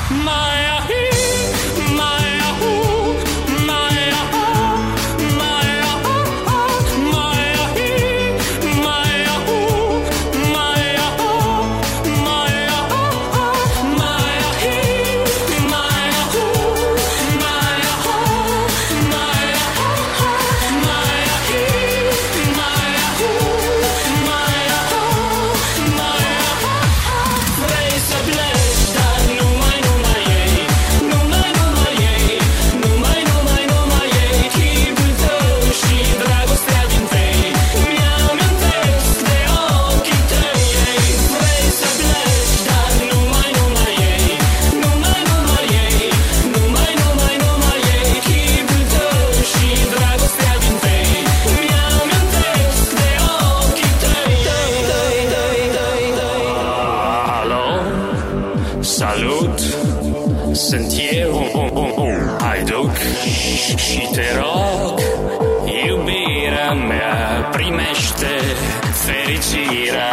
Salut, sunt eu, Haiduc, și te rog, iubirea mea, primește fericirea.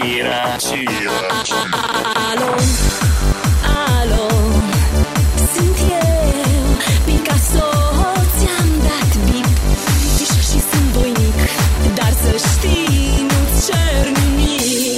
Alo, alo, sunt eu, Picasso, ți-am dat bip și sunt voinic, dar să știi, nu-ți cer nimic.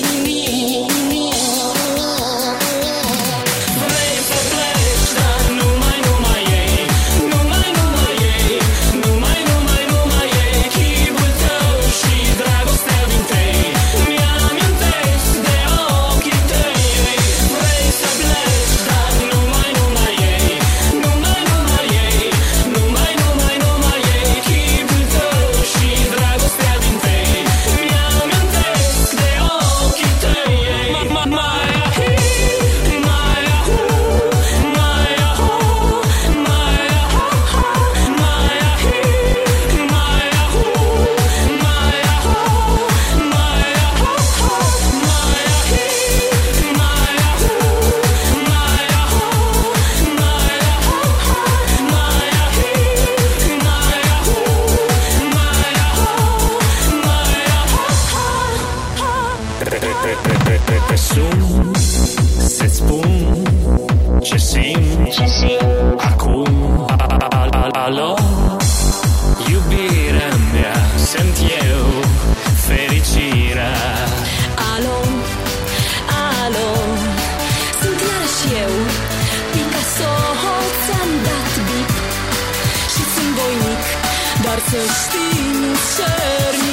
Te sun, să-ți spun ce simt acum. Alo, iubirea mea, sunt eu, fericirea. Alo, alo, sunt iarăși eu, Picasso, ți-am dat bip și sunt voinic, dar să știi, nu cer